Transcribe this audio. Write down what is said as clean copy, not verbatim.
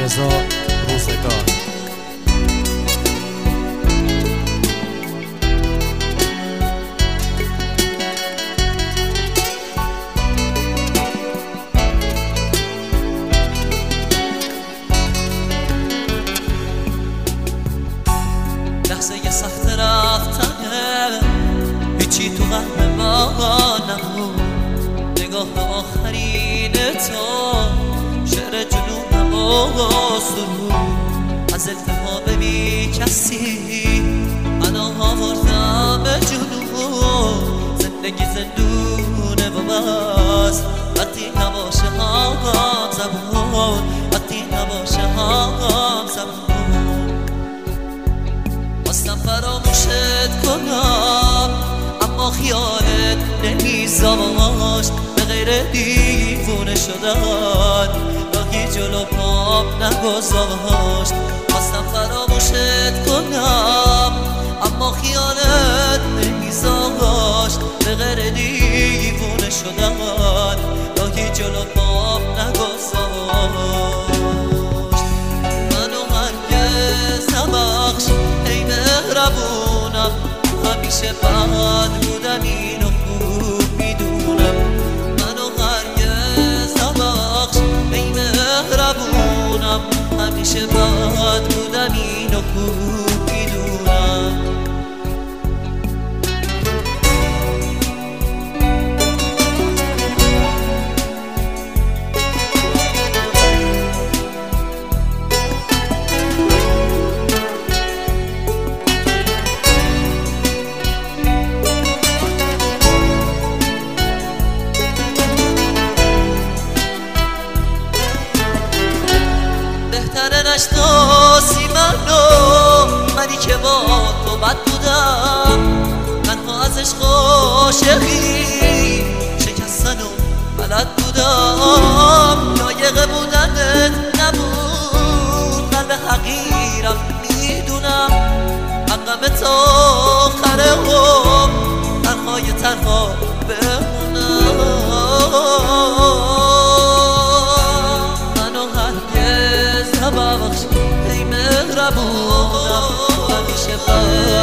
رضا روزگار. لحظه سخت رفتنه هیچی تو قلب ما نمون، نگاه آخرین تو شعر جنونم و سرود از التهاب بی کسی انا آوردم به جنون. زندگی زندونه و بس وقتی نباشه هم زبون، وقتی نباشه هم زبون. خواستم فراموشت کنم اما خیالت نمیذاشت، به غیر دیوونه شدن راهی جلو پام نگذاشت. خواستم فراموشت کنم اما خیالت نمیذاشت، به غیر دیوونه شدن راهی جلو پام نگذاشت. منو هرگز نبخش ای مهربونم، همیشه بد بودم اینو خوب میدونم. منو هرگز نبخش ای مهربونم، همیشه بد بودم اینو خوب میدونم. بهتره نشناسی منی که با تو بد بودم، تنها از عشق عاشقی شکستن و بلد بودم. لایق بودنت نبود قلب حقیرم میدونم، حقم تا آخر هم تنهای تنها بمونم. ببخش ای مهربونم، همیشه